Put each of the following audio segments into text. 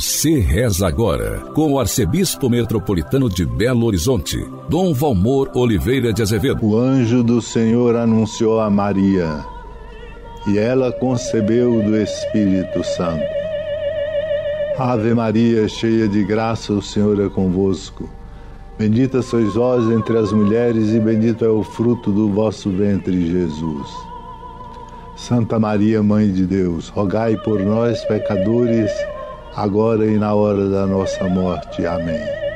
Você reza agora com o arcebispo metropolitano de Belo Horizonte, Dom Valmor Oliveira de Azevedo. O anjo do Senhor anunciou a Maria, e ela concebeu do Espírito Santo. Ave Maria, cheia de graça, o Senhor é convosco. Bendita sois vós entre as mulheres, e bendito é o fruto do vosso ventre, Jesus. Santa Maria, Mãe de Deus, rogai por nós, pecadores, agora e na hora da nossa morte. Amém.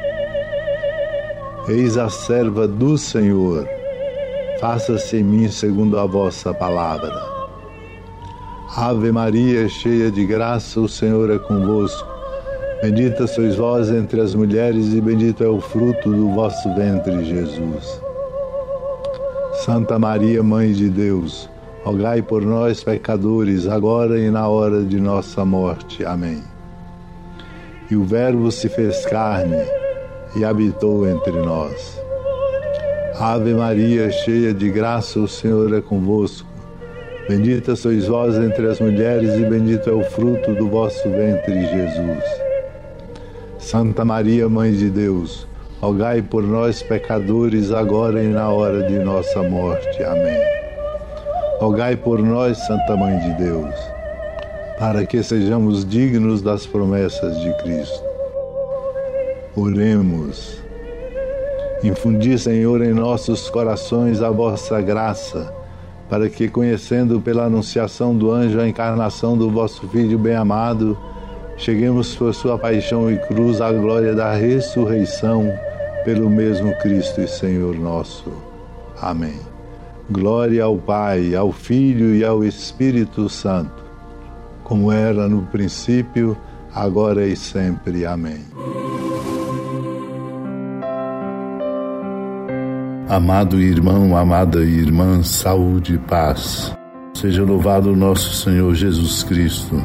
Eis a serva do Senhor, faça-se em mim segundo a vossa palavra. Ave Maria, cheia de graça, o Senhor é convosco. Bendita sois vós entre as mulheres, e bendito é o fruto do vosso ventre, Jesus. Santa Maria, Mãe de Deus, rogai por nós, pecadores, agora e na hora de nossa morte. Amém. E o Verbo se fez carne e habitou entre nós. Ave Maria, cheia de graça, o Senhor é convosco. Bendita sois vós entre as mulheres, e bendito é o fruto do vosso ventre, Jesus. Santa Maria, Mãe de Deus, rogai por nós, pecadores, agora e na hora de nossa morte. Amém. Rogai por nós, Santa Mãe de Deus, para que sejamos dignos das promessas de Cristo. Oremos. Infundi, Senhor, em nossos corações a vossa graça, para que, conhecendo pela anunciação do anjo a encarnação do vosso Filho bem-amado, cheguemos por sua paixão e cruz à glória da ressurreição, pelo mesmo Cristo e Senhor nosso. Amém. Glória ao Pai, ao Filho e ao Espírito Santo, como era no princípio, agora e sempre. Amém. Amado irmão, amada irmã, saúde e paz. Seja louvado nosso Senhor Jesus Cristo.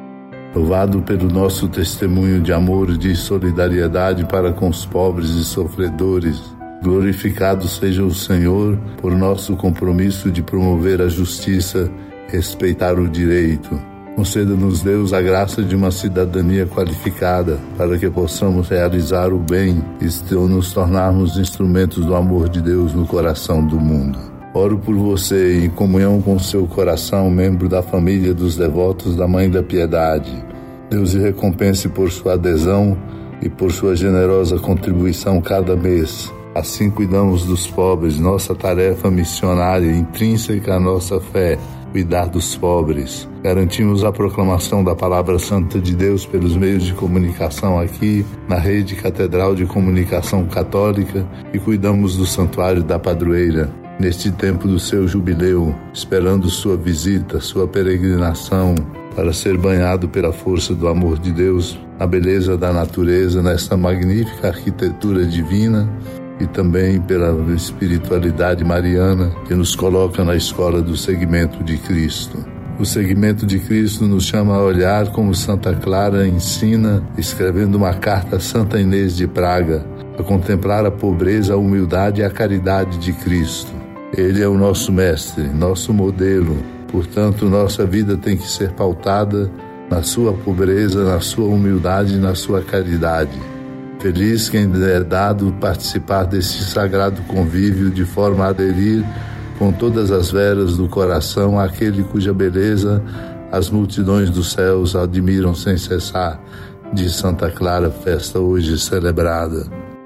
Louvado pelo nosso testemunho de amor e de solidariedade para com os pobres e sofredores. Glorificado seja o Senhor por nosso compromisso de promover a justiça e respeitar o direito. Conceda-nos, Deus, a graça de uma cidadania qualificada para que possamos realizar o bem e nos tornarmos instrumentos do amor de Deus no coração do mundo. Oro por você, em comunhão com seu coração, membro da família dos devotos da Mãe da Piedade. Deus lhe recompense por sua adesão e por sua generosa contribuição cada mês. Assim cuidamos dos pobres, nossa tarefa missionária intrínseca à nossa fé, cuidar dos pobres. Garantimos a proclamação da Palavra Santa de Deus pelos meios de comunicação aqui, na Rede Catedral de Comunicação Católica, e cuidamos do Santuário da Padroeira, neste tempo do seu jubileu, esperando sua visita, sua peregrinação, para ser banhado pela força do amor de Deus, na beleza da natureza, nesta magnífica arquitetura divina, e também pela espiritualidade mariana que nos coloca na escola do seguimento de Cristo. O seguimento de Cristo nos chama a olhar como Santa Clara ensina, escrevendo uma carta a Santa Inês de Praga, a contemplar a pobreza, a humildade e a caridade de Cristo. Ele é o nosso mestre, nosso modelo. Portanto, nossa vida tem que ser pautada na sua pobreza, na sua humildade e na sua caridade. Feliz quem é dado participar desse sagrado convívio de forma a aderir com todas as veras do coração àquele cuja beleza as multidões dos céus admiram sem cessar, de Santa Clara, festa hoje celebrada.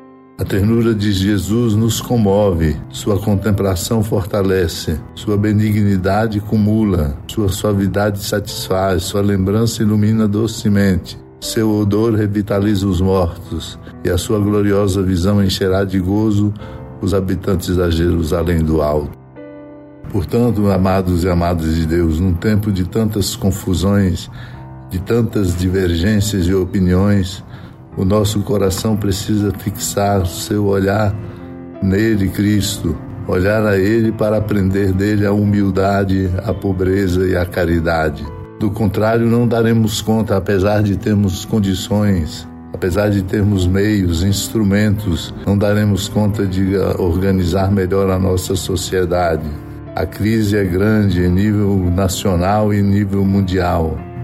A ternura de Jesus nos comove, sua contemplação fortalece, sua benignidade cumula, sua suavidade satisfaz, sua lembrança ilumina docemente. Seu odor revitaliza os mortos, e a sua gloriosa visão encherá de gozo os habitantes da Jerusalém do Alto. Portanto, amados e amadas de Deus, num tempo de tantas confusões, de tantas divergências de opiniões, o nosso coração precisa fixar o seu olhar nele, Cristo, olhar a Ele para aprender dele a humildade, a pobreza e a caridade. Do contrário, não daremos conta, apesar de termos condições, apesar de termos meios, instrumentos, não daremos conta de organizar melhor a nossa sociedade. A crise é grande em nível nacional e nível mundial.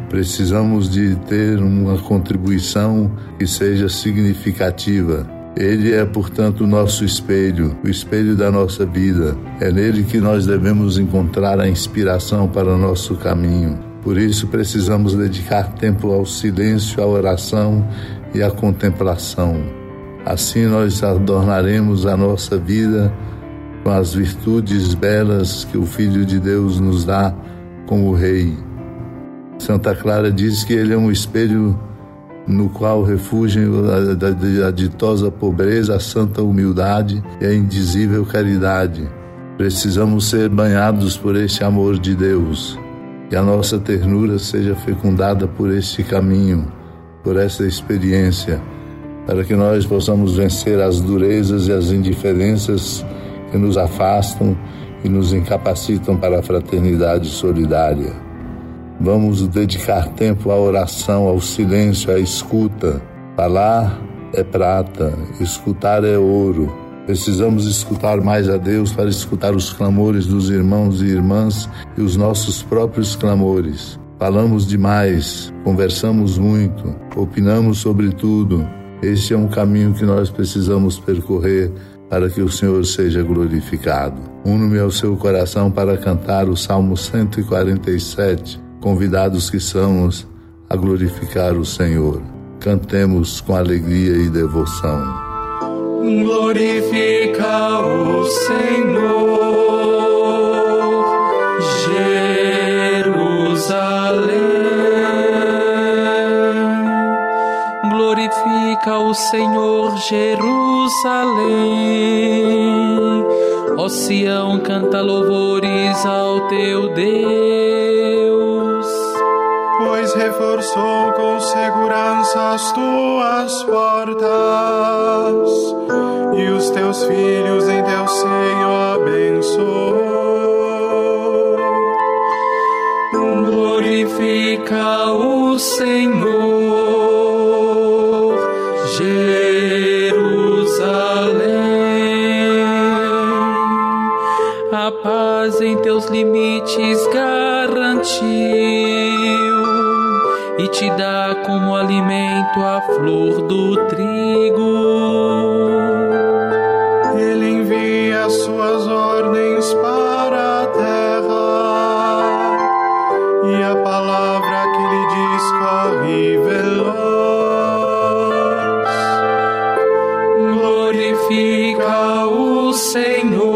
Precisamos de ter uma contribuição que seja significativa. Ele é, portanto, o nosso espelho, o espelho da nossa vida. É nele que nós devemos encontrar a inspiração para o nosso caminho. Por isso, precisamos dedicar tempo ao silêncio, à oração e à contemplação. Assim, nós adornaremos a nossa vida com as virtudes belas que o Filho de Deus nos dá como Rei. Santa Clara diz que ele é um espelho no qual refugem a ditosa pobreza, a santa humildade e a indizível caridade. Precisamos ser banhados por este amor de Deus, que a nossa ternura seja fecundada por este caminho, por essa experiência, para que nós possamos vencer as durezas e as indiferenças que nos afastam e nos incapacitam para a fraternidade solidária. Vamos dedicar tempo à oração, ao silêncio, à escuta. Falar é prata, escutar é ouro. Precisamos escutar mais a Deus para escutar os clamores dos irmãos e irmãs e os nossos próprios clamores. Falamos demais, conversamos muito, opinamos sobre tudo. Este é um caminho que nós precisamos percorrer para que o Senhor seja glorificado. Uno-me ao seu coração para cantar o Salmo 147, convidados que somos a glorificar o Senhor. Cantemos com alegria e devoção. Glorifica o Senhor, Jerusalém. Glorifica o Senhor, Jerusalém. Ó Sião, canta louvores ao teu Deus. Pois reforçou com segurança as tuas portas, e os teus filhos em teu seio abençoou. Glorifica o Senhor, Jerusalém. A paz em teus limites garantiu e te dá como alimento a flor do trigo. Ele envia suas ordens para a terra, e a palavra que lhe diz corre veloz. Glorifica o Senhor,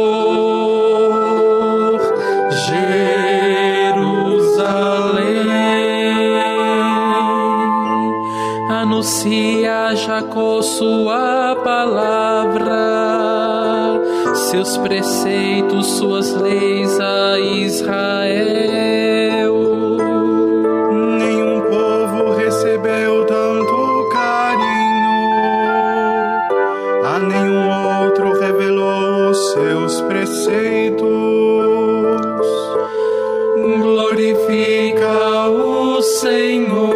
anuncia a Jacó sua palavra, seus preceitos, suas leis a Israel. Nenhum povo recebeu tanto carinho, a nenhum outro revelou os seus preceitos. Glorifica o Senhor,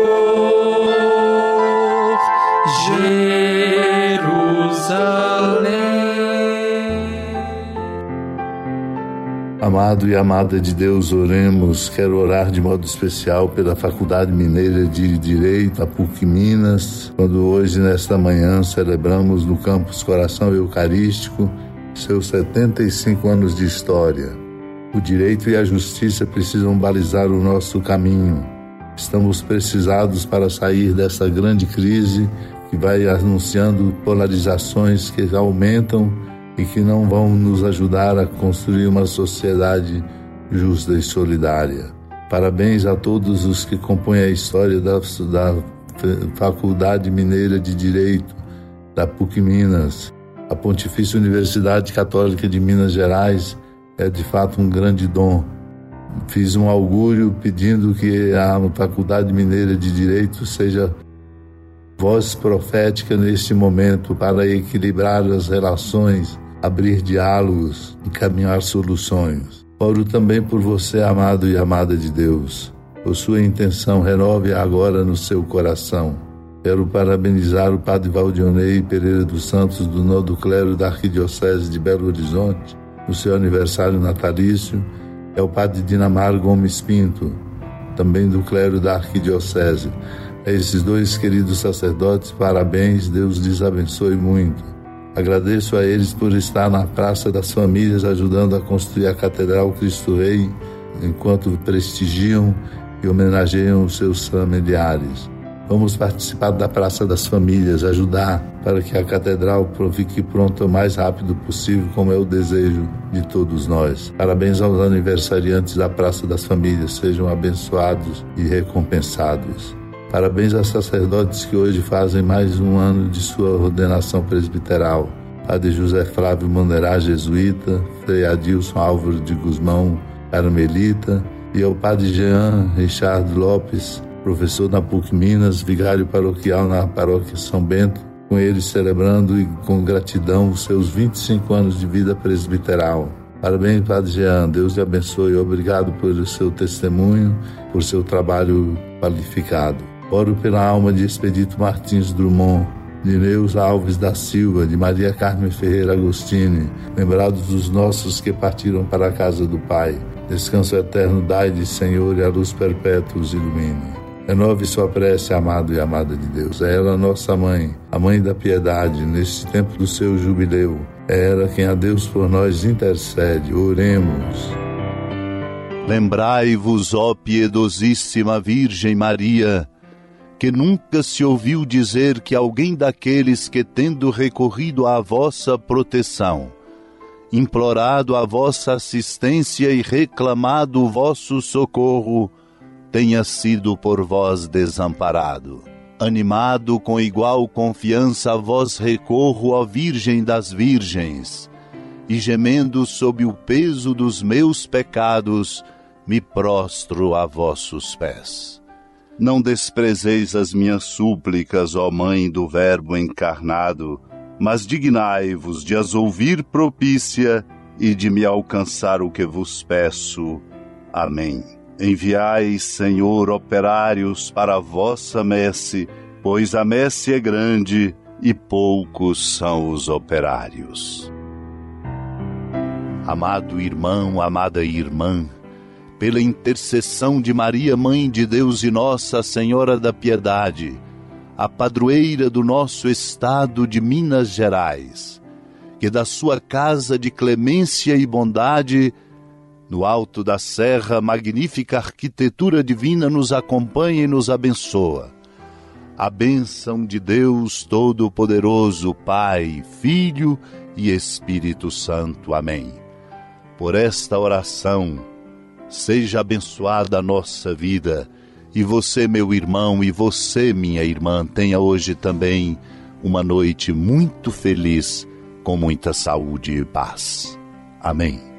Jerusalém. Amado e amada de Deus, oremos. Quero orar de modo especial pela Faculdade Mineira de Direito, a PUC Minas, quando hoje, nesta manhã, celebramos no Campus Coração Eucarístico seus 75 anos de história. O direito e a justiça precisam balizar o nosso caminho. Estamos precisados para sair dessa grande crise que vai anunciando polarizações que aumentam e que não vão nos ajudar a construir uma sociedade justa e solidária. Parabéns a todos os que compõem a história da Faculdade Mineira de Direito, da PUC Minas. A Pontifícia Universidade Católica de Minas Gerais é de fato um grande dom. Fiz um augúrio pedindo que a Faculdade Mineira de Direito seja voz profética neste momento para equilibrar as relações, abrir diálogos, encaminhar soluções. Oro também por você, amado e amada de Deus. Por sua intenção, renove-a agora no seu coração. Quero parabenizar o Padre Valdionei Pereira dos Santos, do Nodo Clero da Arquidiocese de Belo Horizonte, no seu aniversário natalício. É o Padre Dinamar Gomes Pinto, também do clero da arquidiocese. A esses dois queridos sacerdotes, parabéns, Deus lhes abençoe muito. Agradeço a eles por estar na Praça das Famílias ajudando a construir a Catedral Cristo Rei, enquanto prestigiam e homenageiam os seus familiares. Vamos participar da Praça das Famílias, ajudar para que a Catedral fique pronta o mais rápido possível, como é o desejo de todos nós. Parabéns aos aniversariantes da Praça das Famílias, sejam abençoados e recompensados. Parabéns aos sacerdotes que hoje fazem mais um ano de sua ordenação presbiteral. Padre José Flávio Manderá, jesuíta, Frei Adilson Álvaro de Guzmão, carmelita, e ao Padre Jean Richard Lopes, professor na PUC Minas, vigário paroquial na paróquia São Bento, com eles celebrando e com gratidão os seus 25 anos de vida presbiteral. Parabéns, Padre Jean, Deus te abençoe, obrigado pelo seu testemunho, por seu trabalho qualificado. Oro pela alma de Expedito Martins Drummond, de Neus Alves da Silva, de Maria Carmen Ferreira Agostini, lembrados dos nossos que partiram para a casa do Pai. Descanso eterno dai-lhe, Senhor, e a luz perpétua os ilumine. Renove sua prece, amado e amada de Deus. É ela nossa mãe, a mãe da piedade, neste tempo do seu jubileu. É ela quem a Deus por nós intercede. Oremos. Lembrai-vos, ó piedosíssima Virgem Maria, que nunca se ouviu dizer que alguém daqueles que, tendo recorrido à vossa proteção, implorado a vossa assistência e reclamado o vosso socorro, tenha sido por vós desamparado. Animado com igual confiança, a vós recorro, ó Virgem das Virgens, e gemendo sob o peso dos meus pecados, me prostro a vossos pés. Não desprezeis as minhas súplicas, ó Mãe do Verbo encarnado, mas dignai-vos de as ouvir propícia e de me alcançar o que vos peço. Amém. Enviai, Senhor, operários para a vossa messe, pois a messe é grande e poucos são os operários. Amado irmão, amada irmã, pela intercessão de Maria, Mãe de Deus e Nossa Senhora da Piedade, a padroeira do nosso estado de Minas Gerais, que da sua casa de clemência e bondade, no alto da serra, magnífica arquitetura divina nos acompanha e nos abençoa. A bênção de Deus Todo-Poderoso, Pai, Filho e Espírito Santo. Amém. Por esta oração, seja abençoada a nossa vida, e você, meu irmão, e você, minha irmã, tenha hoje também uma noite muito feliz, com muita saúde e paz. Amém.